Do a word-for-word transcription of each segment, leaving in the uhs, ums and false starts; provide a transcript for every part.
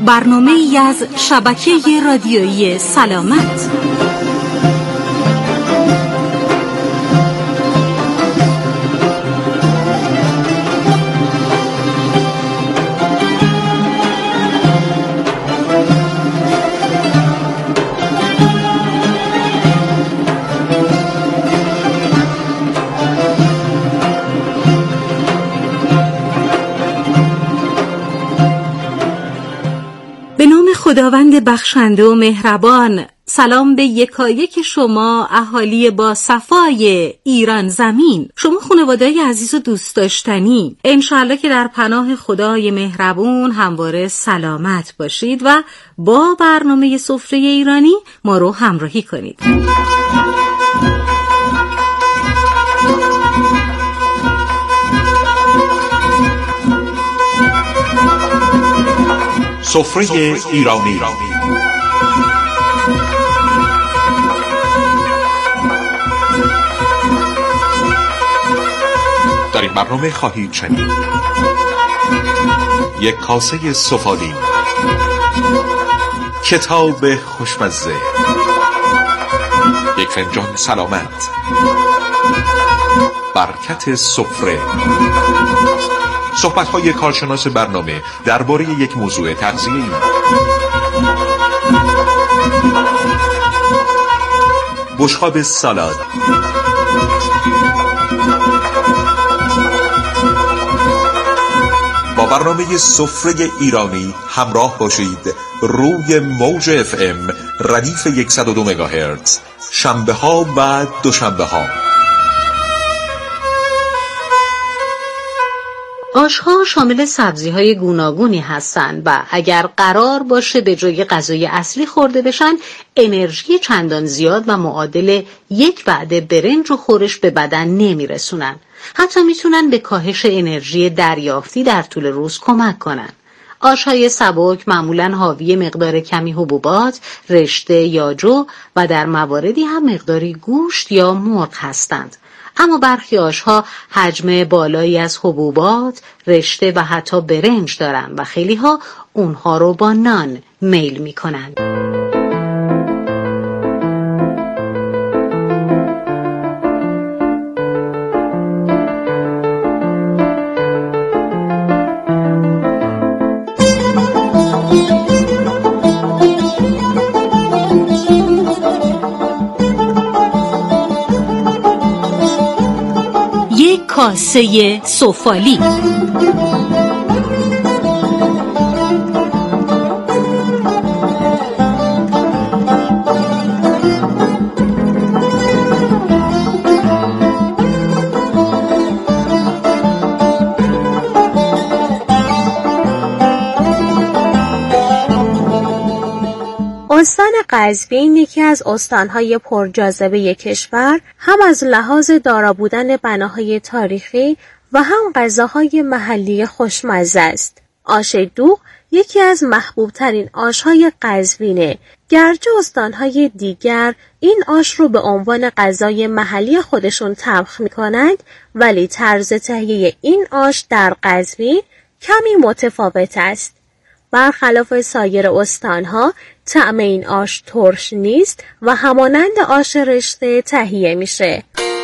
برنامه ای از شبکه رادیویی سلامت. خداوند بخشنده و مهربان، سلام به یکایک شما اهالی با صفای ایران زمین، شما خانواده‌ی عزیز و دوست داشتنی. انشالله که در پناه خدای مهربون همواره سلامت باشید و با برنامه سفره ایرانی ما رو همراهی کنید. سفره ایرانی. در این برنامه خواهید شنید یک کاسه سفالی، کتاب خوشمزه، یک فنجان سلامت، برکت سفره، صحبت‌های کارشناس برنامه درباره یک موضوع تغذیه‌ای، بشقاب سالاد، با برنامه سفره ایرانی همراه باشید. روی موج اف ام ردیف صد و دو مگاهرتز، شنبه ها و دوشنبه ها. آش‌ها شامل سبزی‌های گوناگونی هستند و اگر قرار باشه به جای غذای اصلی خورده بشن، انرژی چندان زیاد و معادل یک وعده برنج و خورش به بدن نمیرسونن. حتی میتونن به کاهش انرژی دریافتی در طول روز کمک کنن. آش‌های سبک معمولاً حاوی مقدار کمی حبوبات، رشته یا جو و در مواردی هم مقداری گوشت یا مرغ هستند. اما برخی آش‌ها حجم بالایی از حبوبات، رشته و حتی برنج دارن و خیلی‌ها اونها رو با نان میل می‌کنن. کاسه سفالی. استان قزوین یکی از استانهای پرجاذبه کشور، هم از لحاظ دارا بودن بناهای تاریخی و هم غذاهای محلی خوشمزه است. آش دوغ یکی از محبوب ترین آش‌های قزوینه، گرچه استانهای دیگر این آش رو به عنوان غذای محلی خودشون طبخ می‌کنند، ولی طرز تهیه این آش در قزوین کمی متفاوت است. برخلاف سایر استانها طعم این آش ترش نیست و همانند آش رشته تهیه میشه.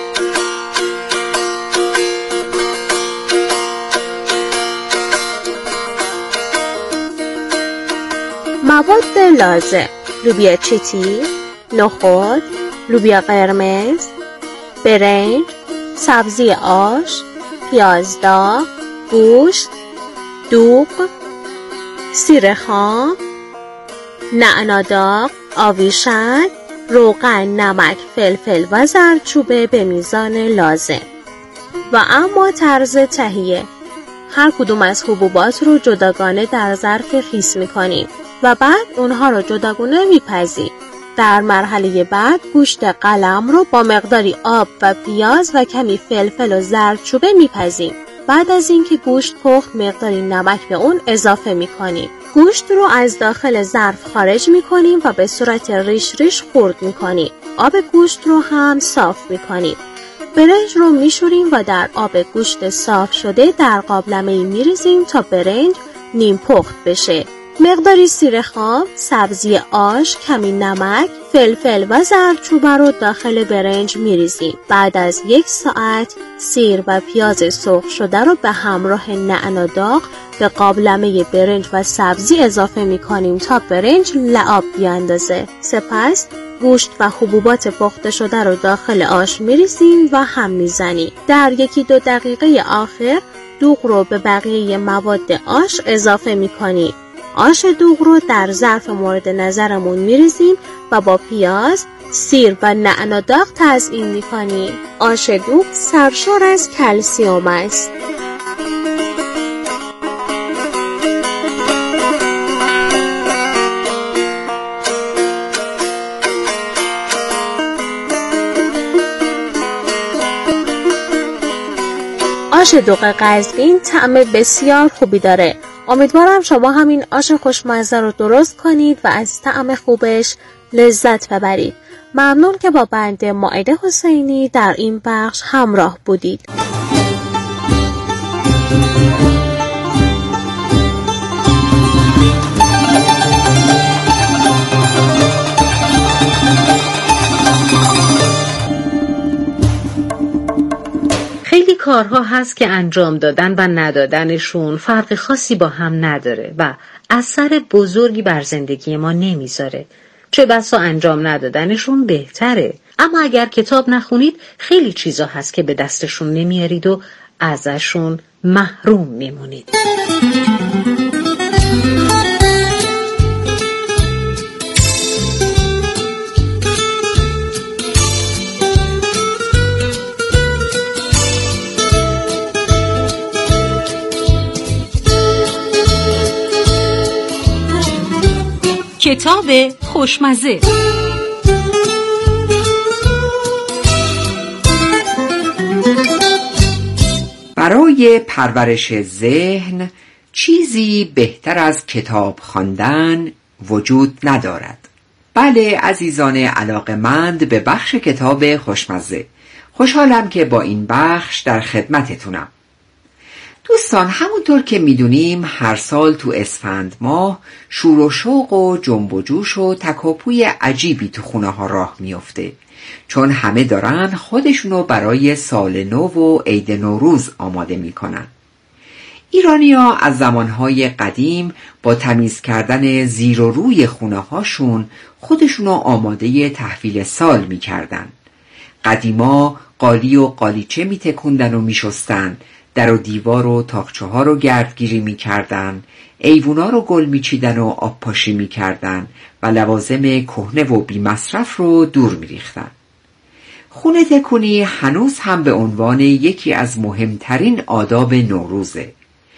مواد لازم: لوبیا چیتی، نخود، لوبیا قرمز، برنج، سبزی آش، پیاز داغ، گوشت، دوغ، سیر خام، نعنا داغ، آویشن، روغن، نمک، فلفل و زردچوبه به میزان لازم. و اما طرز تهیه: هر کدوم از حبوبات رو جداگانه در ظرف خیس می‌کنیم و بعد اونها رو جداگانه میپزیم. در مرحله بعد گوشت قلم رو با مقداری آب و پیاز و کمی فلفل و زردچوبه میپزیم. بعد از اینکه گوشت پخت مقداری نمک به اون اضافه میکنیم. گوشت رو از داخل ظرف خارج میکنیم و به صورت ریش ریش خرد میکنیم. آب گوشت رو هم صاف میکنیم. برنج رو میشوریم و در آب گوشت صاف شده در قابلمه‌ای میریزیم تا برنج نیم پخت بشه. مقداری سیر خام، سبزی آش، کمی نمک، فلفل و زردچوبه رو داخل برنج میریزیم. بعد از یک ساعت سیر و پیاز سرخ شده رو به همراه نعنا داغ به قابلمه برنج و سبزی اضافه میکنیم تا برنج لعاب بیاندازه. سپس گوشت و حبوبات پخته شده رو داخل آش میریزیم و هم میزنیم. در یکی دو دقیقه آخر دوغ رو به بقیه مواد آش اضافه میکنیم. آش دوغ رو در ظرف مورد نظرمون میریزیم و با پیاز، سیر و نعنا داغ تزیین میکنیم. آش دوغ سرشار از کلسیم است. آش دوغ قزوین طعم بسیار خوبی داره. امیدوارم شما همین آش خوشمزه رو درست کنید و از طعم خوبش لذت ببرید. ممنون که با بنده مائده حسینی در این بخش همراه بودید. خیلی کارها هست که انجام دادن و ندادنشون فرق خاصی با هم نداره و اثر بزرگی بر زندگی ما نمیذاره. چه بسا انجام ندادنشون بهتره. اما اگر کتاب نخونید خیلی چیزا هست که به دستشون نمیارید و ازشون محروم میمونید. کتاب خوشمزه. برای پرورش ذهن چیزی بهتر از کتاب خواندن وجود ندارد. بله عزیزان علاقه‌مند به بخش کتاب خوشمزه، خوشحالم که با این بخش در خدمتتونم. دوستان همونطور که میدونیم هر سال تو اسفند ماه شور و شوق و جنب و جوش و تکاپوی عجیبی تو خونه ها راه میفته، چون همه دارن خودشونو برای سال نو و عید نوروز آماده میکنن. ایرانی‌ها از زمانهای قدیم با تمیز کردن زیر و روی خونه هاشون خودشونو آماده تحویل سال میکردن. قدیما قالی و قالیچه میتکوندن و میشستن، در و دیوار و تاقچه ها رو گردگیری می کردن، ایوونا رو گل می چیدن و آب پاشی می کردن و لوازم کهنه و بی مصرف رو دور می ریختن. خونه تکونی هنوز هم به عنوان یکی از مهمترین آداب نوروزه.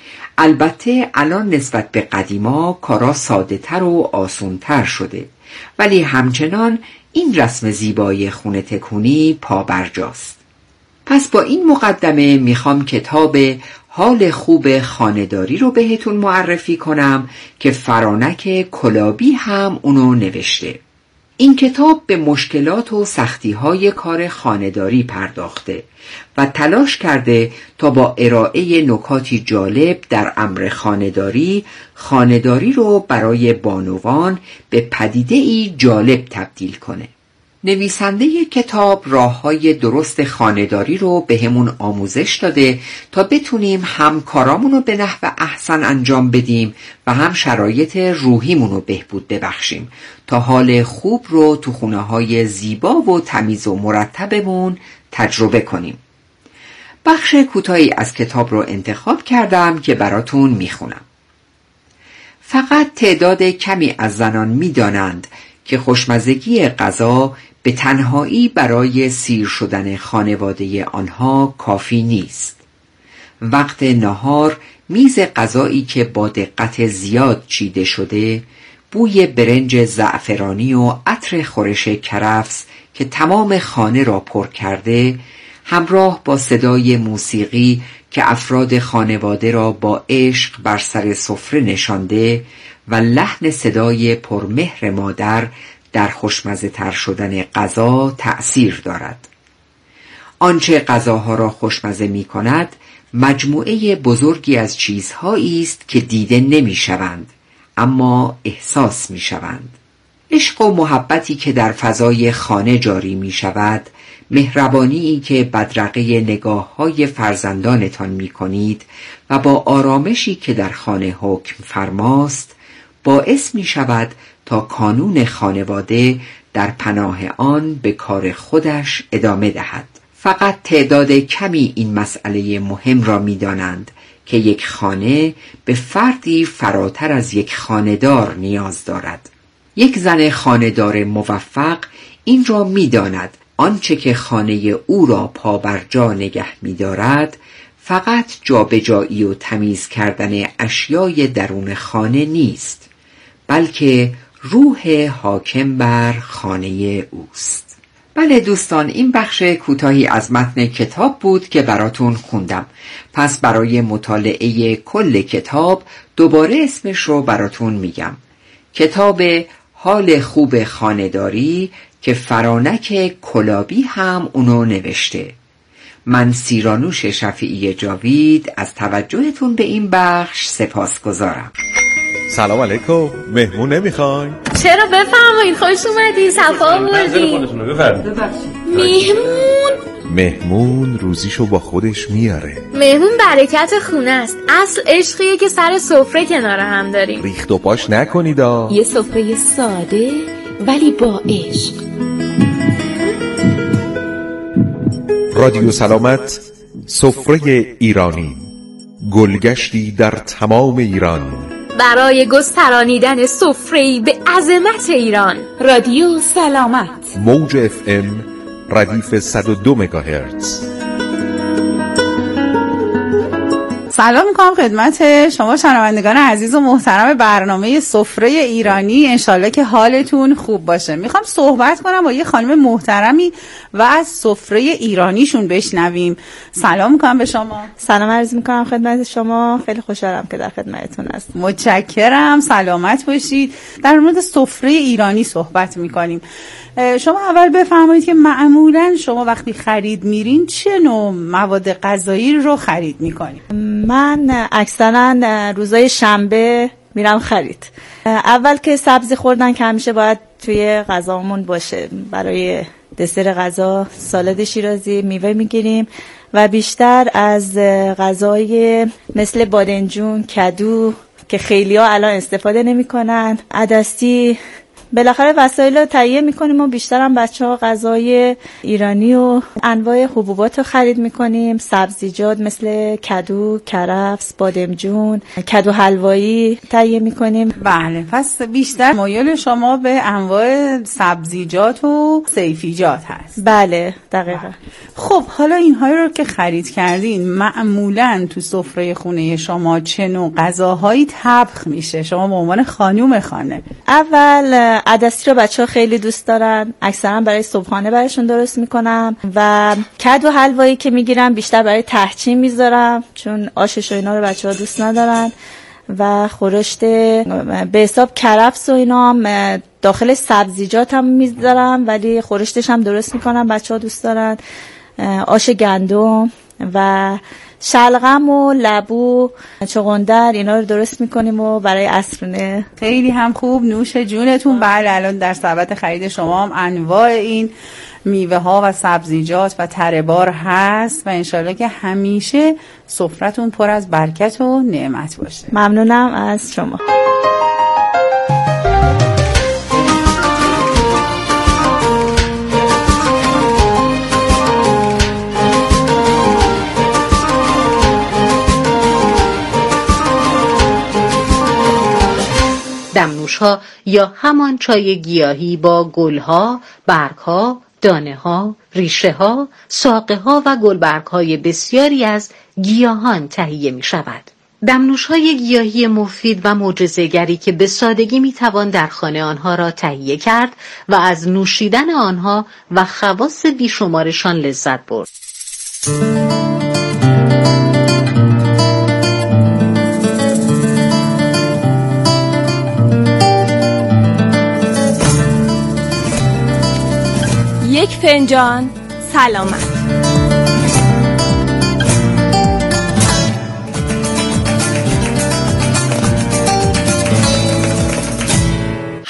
البته الان نسبت به قدیما کارا ساده تر و آسون تر شده، ولی همچنان این رسم زیبای خونه تکونی پابرجاست. پس با این مقدمه میخوام کتاب حال خوب خانه‌داری رو بهتون معرفی کنم که فرانک کلابی هم اونو نوشته. این کتاب به مشکلات و سختی‌های کار خانه‌داری پرداخته و تلاش کرده تا با ارائه نکاتی جالب در امر خانه‌داری، خانه‌داری رو برای بانوان به پدیده‌ای جالب تبدیل کنه. نویسنده کتاب راه‌های درست خانه‌داری رو به همون آموزش داده تا بتونیم هم کارامون رو به نحو احسن انجام بدیم و هم شرایط روحیمون رو بهبود ببخشیم تا حال خوب رو تو خونه‌های زیبا و تمیز و مرتبمون تجربه کنیم. بخش کوتاهی از کتاب رو انتخاب کردم که براتون میخونم. فقط تعداد کمی از زنان میدانند که خوشمزگی غذا به تنهایی برای سیر شدن خانواده آنها کافی نیست. وقت نهار میز غذایی که با دقت زیاد چیده شده، بوی برنج زعفرانی و عطر خورش کرفس که تمام خانه را پر کرده، همراه با صدای موسیقی که افراد خانواده را با عشق بر سر سفره نشانده و لحن صدای پرمهر مادر در خوشمزه تر شدن غذا تأثیر دارد. آنچه غذاها را خوشمزه می کند مجموعه بزرگی از چیزهایی است که دیده نمی شوند، اما احساس می شوند. عشق و محبتی که در فضای خانه جاری می شود، مهربانی که بدرقه نگاه های فرزندانتان می کنید و با آرامشی که در خانه حکم فرماست، باعث می شود تا کانون خانواده در پناه آن به کار خودش ادامه دهد. فقط تعداد کمی این مسئله مهم را می دانند که یک خانه به فردی فراتر از یک خانه‌دار نیاز دارد. یک زن خانه‌دار موفق این را می داند آنچه که خانه او را پابرجا نگه می دارد فقط جابجایی و تمیز کردن اشیای درون خانه نیست، بلکه روح حاکم بر خانه اوست. بله دوستان، این بخش کوتاهی از متن کتاب بود که براتون خوندم. پس برای مطالعه کل کتاب دوباره اسمش رو براتون میگم. کتاب حال خوب خانه‌داری که فرانک کلابی هم اونو نوشته. من سیرانوش شفیعی جاوید از توجهتون به این بخش سپاسگزارم. سلام علیکم. مهمون نمیخوای؟ چرا، بفرمایید، خوش اومدین، صفا آوردین. مهمون مهمون روزیشو با خودش میاره. مهمون برکت خونه است. اصل عشقیه که سر سفره کنار هم داریم. ریخت و پاش نکنیدا. یه سفره ساده ولی با عشق. رادیو سلامت، سفره ایرانی، گلگشتی در تمام ایران برای گسترانیدن سفره‌ای به عظمت ایران. رادیو سلامت، موج اف ام ردیف صد و دو مگاهرتز. سلام میکنم خدمت شما شنوندگان عزیز و محترم برنامه سفره ایرانی. انشالله که حالتون خوب باشه. میخوام صحبت کنم با یه خانم محترمی و از سفره ایرانیشون بشنویم. سلام میکنم به شما. سلام عرض میکنم خدمت شما. خیلی خوشحالم که در خدمتتون هستم. متشکرم. سلامت باشید. در مورد سفره ایرانی صحبت میکنیم. شما اول بفرمایید که معمولا شما وقتی خرید میرین چه نوع مواد غذایی رو خرید میکنید؟ من اکثرا روزای شنبه میرم خرید. اول که سبزی خوردن که همیشه باید توی غذامون باشه. برای دسر غذا سالاد شیرازی میوه میگیریم و بیشتر از غذای مثل بادنجون، کدو که خیلی ها الان استفاده نمی کنن، عدسی، بالاخره وسایل رو تهیه میکنیم و بیشتر هم بچه ها غذای ایرانی و انواع حبوبات رو خرید میکنیم. سبزیجات مثل کدو، کرفس، بادمجون، کدو حلوایی تهیه میکنیم. بله، پس بیشتر مایل شما به انواع سبزیجات و صیفیجات هست. بله دقیقا. خب حالا اینهایی رو که خرید کردین معمولا تو سفره خونه شما چه نوع غذاهایی طبخ میشه؟ شما به عنوان خانوم خانه. اول عدسی رو بچه ها خیلی دوست دارن، اکثرا برای صبحانه برایشون درست میکنم و کدو حلوایی که میگیرم بیشتر برای تحچین میذارم چون آشش و اینا رو بچه ها دوست ندارن و خورشت به حساب کرفس و اینا هم داخل سبزیجات هم میذارم ولی خورشتش هم درست میکنم، بچه ها دوست دارن. آش گندم و شلغم و لبو، چغندر، اینا رو درست میکنیم و برای عصرونه. خیلی هم خوب، نوش جونتون. بله، الان در سبد خرید شما هم انواع این میوه ها و سبزیجات و تره بار هست و انشالله که همیشه سفرتون پر از برکت و نعمت باشه. ممنونم از شما. دمنوش‌ها یا همان چای گیاهی با گل‌ها، برگ‌ها، دانه‌ها، ریشه‌ها، ساقه‌ها و گلبرگ‌های بسیاری از گیاهان تهیه می‌شود. دمنوش‌های گیاهی مفید و معجزه‌گری که به سادگی می‌توان در خانه آنها را تهیه کرد و از نوشیدن آنها و خواص بیشمارشان لذت برد. یک فنجان سلامت.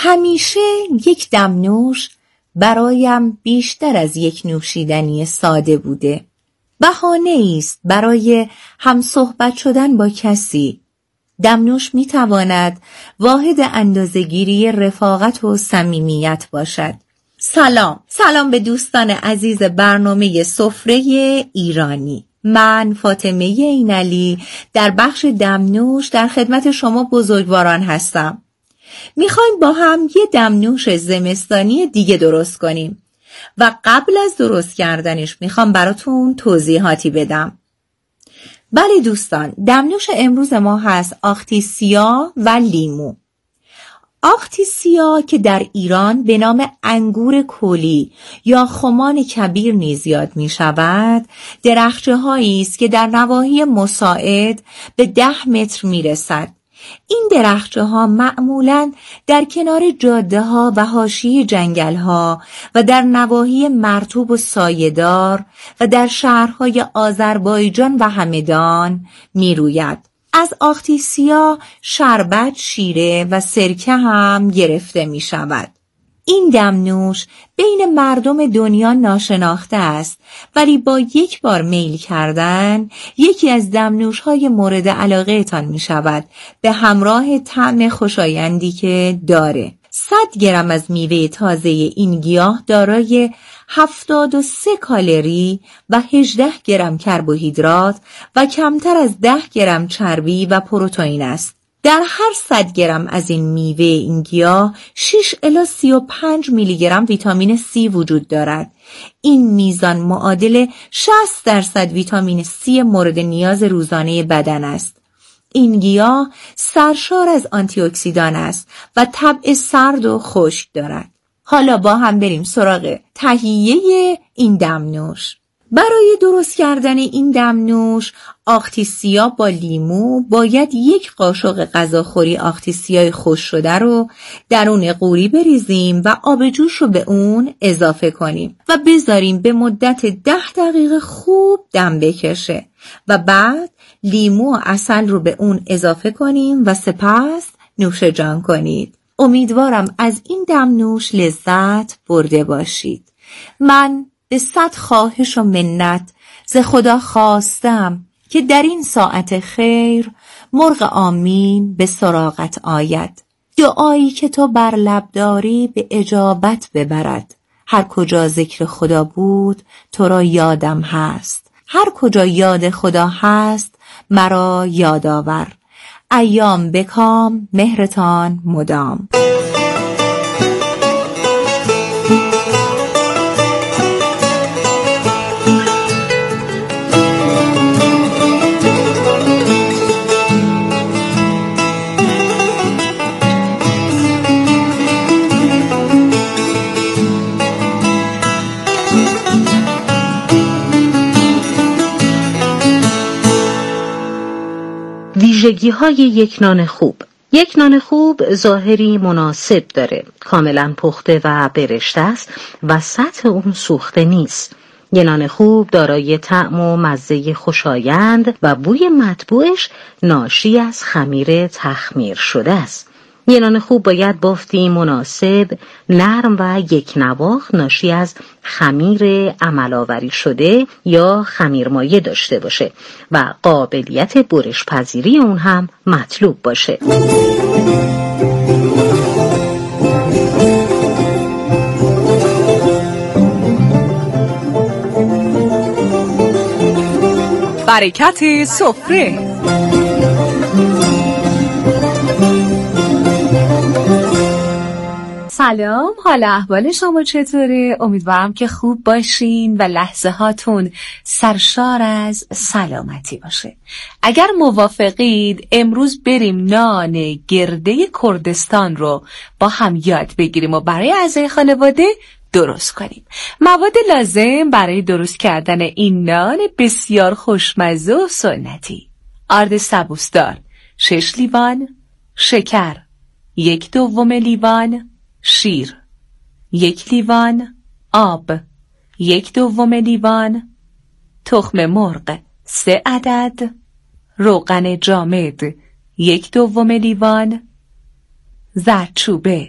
همیشه یک دمنوش برایم بیشتر از یک نوشیدنی ساده بوده. بهانه است برای هم صحبت شدن با کسی. دمنوش می تواند واحد اندازه‌گیری رفاقت و صمیمیت باشد. سلام، سلام به دوستان عزیز برنامه سفره ایرانی. من فاطمه اینعلی در بخش دمنوش در خدمت شما بزرگواران هستم. میخوایم با هم یه دمنوش زمستانی دیگه درست کنیم و قبل از درست کردنش میخوام براتون توضیحاتی بدم. بله دوستان، دمنوش امروز ما هست آختی سیاه و لیمو. آختی سیاه که در ایران به نام انگور کولی یا خمان کبیر نیز یاد می شود، درخچه هایی است که در نواحی مساعد به ده متر می رسد. این درخچه ها معمولاً در کنار جاده ها و حاشیه جنگل ها و در نواحی مرطوب و سایه‌دار و در شهرهای آذربایجان و همدان می روید. از آختی سیاه شربت، شیره و سرکه هم گرفته می شود. این دمنوش بین مردم دنیا ناشناخته است، ولی با یک بار میل کردن یکی از دمنوش های مورد علاقه تان می شود، به همراه طعم خوشایندی که داره. صد گرم از میوه تازه این گیاه دارای هفتاد و سه کالری و هجده گرم کربوهیدرات و کمتر از ده گرم چربی و پروتئین است. در هر صد گرم از این میوه این گیاه شش الی سی و پنج میلی گرم ویتامین سی وجود دارد. این میزان معادل شصت درصد ویتامین سی مورد نیاز روزانه بدن است. این گیاه سرشار از آنتی اکسیدان است و طبع سرد و خشک دارد. حالا با هم بریم سراغ تهیه این دمنوش. برای درست کردن این دمنوش آختی سیاه با لیمو باید یک قاشق غذاخوری آختی سیاه خشک شده رو درون قوری بریزیم و آب جوش رو به اون اضافه کنیم و بذاریم به مدت ده دقیقه خوب دم بکشه و بعد لیمو و عسل رو به اون اضافه کنیم و سپس نوش جان کنید. امیدوارم از این دمنوش لذت برده باشید. من به صد خواهش و منت ز خدا خواستم که در این ساعت خیر مرغ آمین به سراغت آید. دعایی که تو بر لب داری به اجابت ببرد. هر کجا ذکر خدا بود تو را یادم هست. هر کجا یاد خدا هست مرا یادآور. ایام بکام مهرتان مدام. ویژگی های یک نان خوب. یک نان خوب ظاهری مناسب داره، کاملا پخته و برشته است و سطح اون سوخته نیست. یک نان خوب دارای طعم و مزه خوشایند و بوی مطبوعش ناشی از خمیر تخمیر شده است. یک نان خوب باید بافتی مناسب، نرم و یک نواخت ناشی از خمیر عمل‌آوری شده یا خمیرمایه داشته باشه و قابلیت برش پذیری اون هم مطلوب باشه. برکت سفره. سلام، حال احوال شما چطوره؟ امیدوارم که خوب باشین و لحظه هاتون سرشار از سلامتی باشه. اگر موافقید امروز بریم نان گرده کردستان رو با هم یاد بگیریم و برای اعضای خانواده درست کنیم. مواد لازم برای درست کردن این نان بسیار خوشمزه و سنتی: آرد سبوسدار شش لیوان، شکر یک دوم لیوان، شیر یک لیوان، آب یک دوم لیوان، تخم مرغ سه عدد، روغن جامد یک دوم لیوان، زردچوبه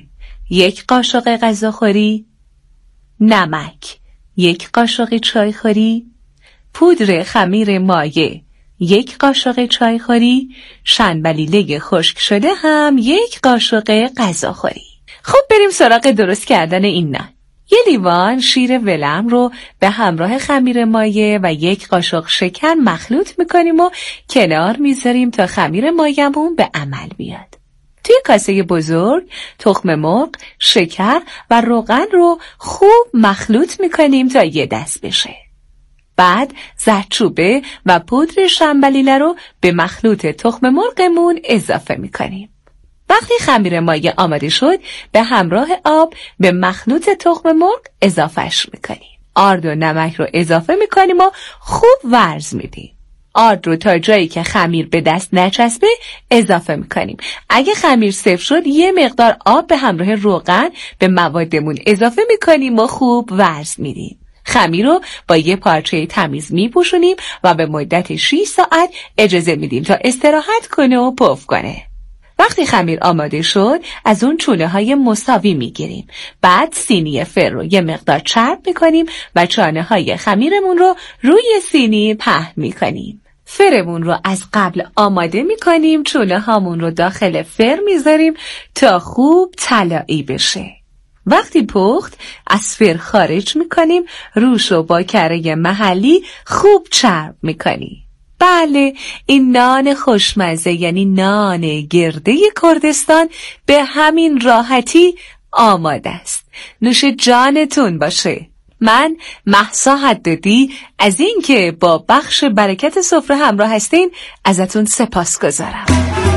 یک قاشق غذاخوری، نمک یک قاشق چایخوری، پودر خمیر مایع یک قاشق چایخوری، شنبلیله خشک شده هم یک قاشق غذاخوری. خب بریم سراغ درست کردن این نان. یه لیوان شیر ولم رو به همراه خمیر مایع و یک قاشق شکر مخلوط میکنیم و کنار میذاریم تا خمیر مایعمون به عمل بیاد. توی کاسه بزرگ تخم مرغ، شکر و روغن رو خوب مخلوط میکنیم تا یه دست بشه. بعد زردچوبه و پودر شنبلیله رو به مخلوط تخم مرغمون اضافه میکنیم. وقتی خمیر مایع آماده شد به همراه آب به مخلوط تخم مرغ اضافهش میکنیم. آرد و نمک رو اضافه میکنیم و خوب ورز میدیم. آرد رو تا جایی که خمیر به دست نچسبه اضافه میکنیم. اگه خمیر سفت شد یه مقدار آب به همراه روغن به موادمون اضافه میکنیم و خوب ورز میدیم. خمیر رو با یه پارچه تمیز میپوشونیم و به مدت شش ساعت اجازه میدیم تا استراحت کنه و پف کنه. وقتی خمیر آماده شد از اون چونه های مساوی میگیریم. بعد سینی فر رو یه مقدار چرب میکنیم و چانه های خمیرمون رو روی سینی پهن میکنیم. فرمون رو از قبل آماده میکنیم. چونه هامون رو داخل فر میذاریم تا خوب طلایی بشه. وقتی پخت از فر خارج میکنیم. روش رو با کره محلی خوب چرب میکنیم. بله، این نان خوشمزه یعنی نان گرده کردستان به همین راحتی آماده است. نوش جانتون باشه. من مهسا حدادی از این که با بخش برکت سفره همراه هستین ازتون سپاسگزارم.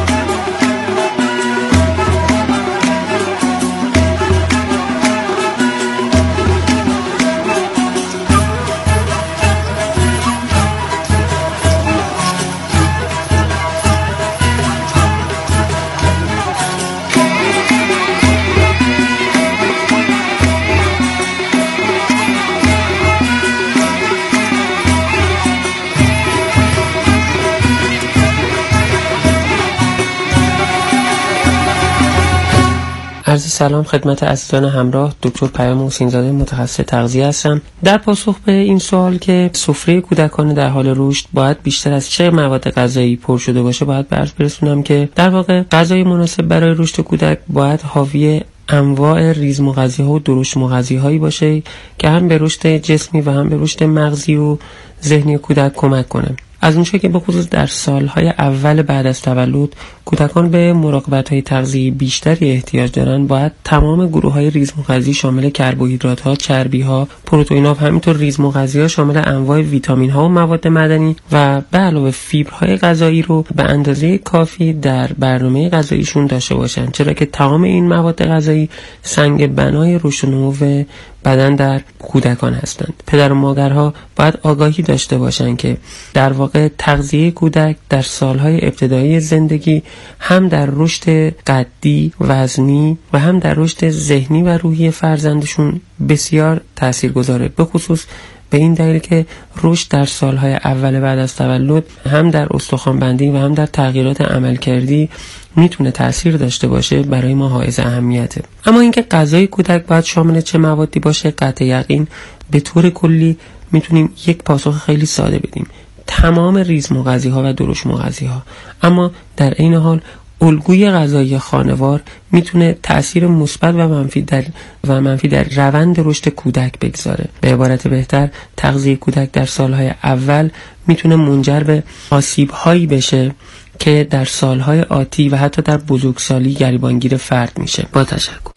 عرض سلام خدمت عزیزان همراه. دکتر پیام حسین‌زاده متخصص تغذیه هستم. در پاسخ به این سوال که سفره کودکان در حال رشد باید بیشتر از چه مواد غذایی پر شده باشه، باید به عرض برسونم که در واقع غذای مناسب برای رشد کودک باید حاوی انواع ریز مغذی‌ها و درشت مغذی‌هایی باشه که هم به رشد جسمی و هم به رشد مغزی و ذهنی کودک کمک کنه. از اونجایی که به خصوص در سالهای اول بعد از تولد کودکان به مراقبت‌های تغذیه‌ای بیشتری احتیاج دارن، باید تمام گروه‌های ریزمغذی شامل کربوهیدرات‌ها، چربی‌ها، پروتئین‌ها و همینطور ریزمغذی‌ها شامل انواع ویتامین‌ها و مواد معدنی و به علاوه فیبرهای غذایی رو به اندازه کافی در برنامه غذاییشون داشته باشن، چرا که تمام این مواد غذایی سنگ بنای رشد و نمو بدن در کودکان هستند. پدر و مادرها باید آگاهی داشته باشند که در واقع تغذیه کودک در سالهای ابتدایی زندگی هم در رشد قدی، وزنی و هم در رشد ذهنی و روحی فرزندشون بسیار تاثیرگذاره، به خصوص به این دلیل که رشد در سالهای اول بعد از تولد هم در استخوان‌بندی و هم در تغییرات عملکردی میتونه تأثیر داشته باشه. برای ما حائز اهمیته. اما اینکه غذای کودک باید شامل چه موادی باشه، قطع یقین به طور کلی میتونیم یک پاسخ خیلی ساده بدیم: تمام ریز مغذی ها و درشت مغذی ها. اما در این حال الگوی غذایی خانوار میتونه تأثیر مثبت و منفی در و منفی در روند رشد کودک بگذاره. به عبارت بهتر، تغذیه کودک در سالهای اول میتونه منجر به آسیب‌هایی بشه که در سالهای آتی و حتی در بزرگسالی گریبانگیر فرد میشه. با تشکر.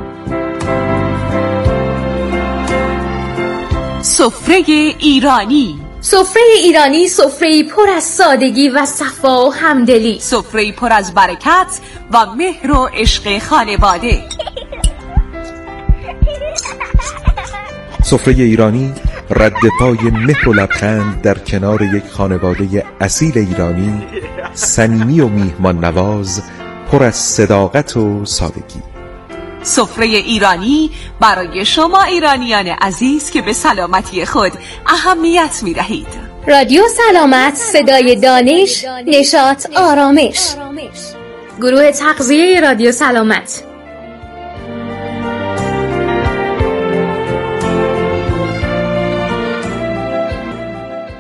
سفره ایرانی. سفره ایرانی سفره‌ای پر از سادگی و صفا و همدلی، سفره‌ای پر از برکت و مهر و عشق خانواده. سفره ایرانی رد پای مهر و لبخند در کنار یک خانواده اصیل ایرانی، صمیمی و میهمان نواز، پر از صداقت و سادگی. سفره ایرانی برای شما ایرانیان عزیز که به سلامتی خود اهمیت می دهید. رادیو سلامت، صدای دانش، نشاط، آرامش. گروه تغذیه رادیو سلامت.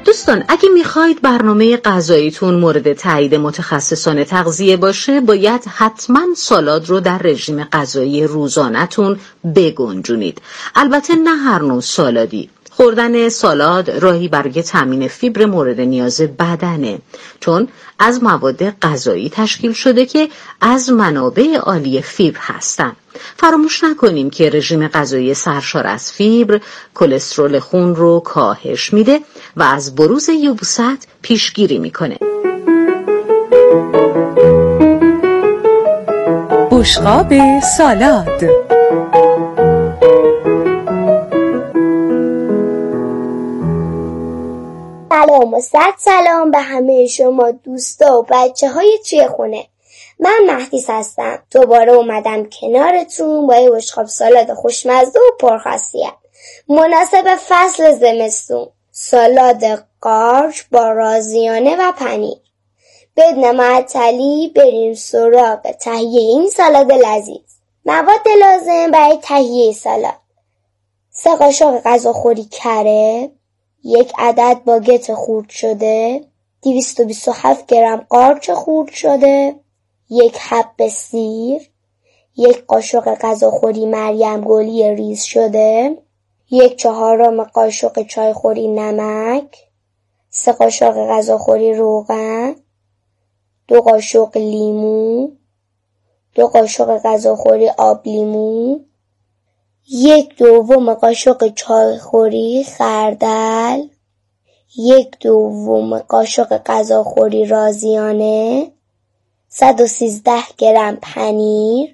دوستان اگه میخواید برنامه غذاییتون مورد تایید متخصصان تغذیه باشه، باید حتما سالاد رو در رژیم غذایی روزانه‌تون بگنجونید. البته نه هر نوع سالادی. خوردن سالاد راهی برای تامین فیبر مورد نیاز بدنه، چون از مواد غذایی تشکیل شده که از منابع عالی فیبر هستن. فراموش نکنیم که رژیم غذایی سرشار از فیبر کلسترول خون رو کاهش میده و از بروز یبوست پیشگیری میکنه. بشقاب سالاد. سلام و صد سلام به همه شما دوستا و بچه های توی خونه. من مهدیس هستم. دوباره اومدم کنارتون با یه بشقاب سالاد خوشمزه و پرخاصیت مناسب فصل زمستون. سالاد قارچ با رازیانه و پنیر. بدون معطلی بریم سراغ تهیه این سالاد لذیذ. مواد لازم برای تهیه سالاد: سه قاشق غذاخوری کره، یک عدد باگت خورد شده، دویست و بیست و هفت گرم قارچ خورد شده، یک حب سیر، یک قاشق غذاخوری مریم گلی ریز شده، یک چهارم قاشق چایخوری نمک، سه قاشق غذاخوری روغن، دو قاشق لیمو، دو قاشق غذاخوری آب لیمو، یک دوم قاشق چایخوری خردل، یک دوم قاشق غذاخوری رازیانه، صد و سیزده گرم پنیر،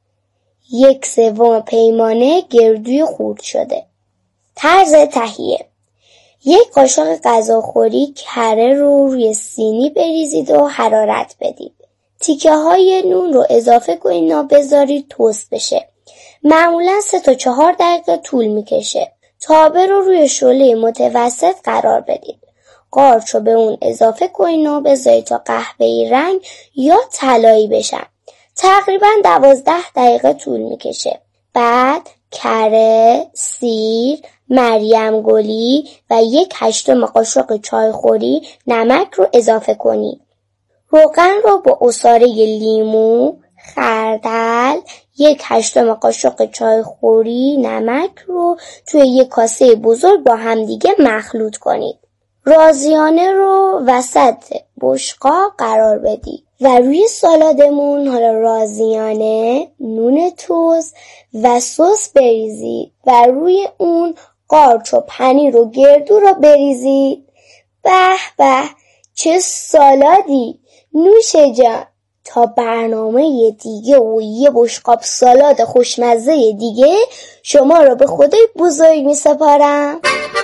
یک سوم پیمانه گردوی خورد شده. طرز تهیه: یک قاشق غذاخوری کره رو روی سینی بریزید و حرارت بدید. تیکه های نون رو اضافه کنید و بذارید تست بشه. معمولا سه تا چهار دقیقه طول میکشه. تابه رو روی شعله متوسط قرار بدید. قارچ رو به اون اضافه کنید و بذارید تا قهوه‌ای رنگ یا طلایی بشن. تقریبا دوازده دقیقه طول میکشه. بعد کره، سیر، مریم گلی و یک هشتم قاشق چایخوری نمک رو اضافه کنید. روغن رو با عصاره لیمو، خردل، یک هشتم قاشق چایخوری نمک رو توی یک کاسه بزرگ با همدیگه مخلوط کنید. رازیانه رو وسط بشقاب قرار بدید و روی سالادمون حالا رازیانه، نون تست و سس بریزید و روی اون قارچ و پنیر و گردو رو بریزید. به به چه سالادی! نوش جان. تا برنامه دیگه و یه بشقاب سالاد خوشمزه دیگه شما رو به خدای بزرگ می سپارم.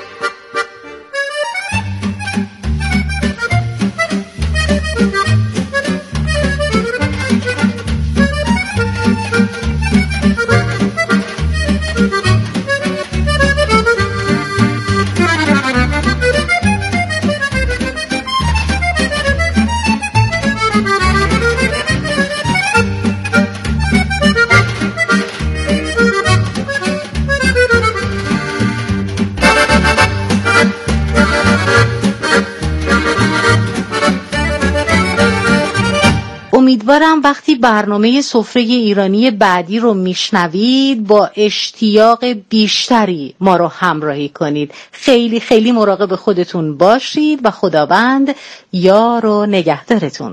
امیدوارم وقتی برنامه سفره ایرانی بعدی رو میشنوید با اشتیاق بیشتری ما رو همراهی کنید. خیلی خیلی مراقب خودتون باشید و خداوند یار و نگهدارتون.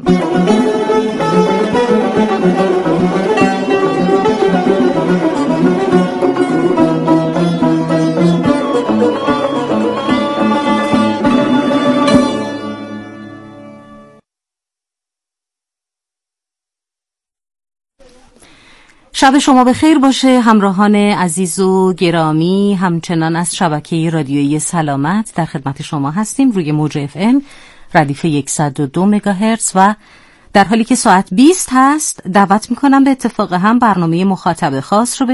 شب شما به خیر باشه همراهان عزیز و گرامی. همچنان از شبکه رادیویی سلامت در خدمت شما هستیم روی موج اف ام ردیف صد و دو مگاهرتز و در حالی که ساعت بیست هست دعوت میکنم به اتفاق هم برنامه مخاطب خاص رو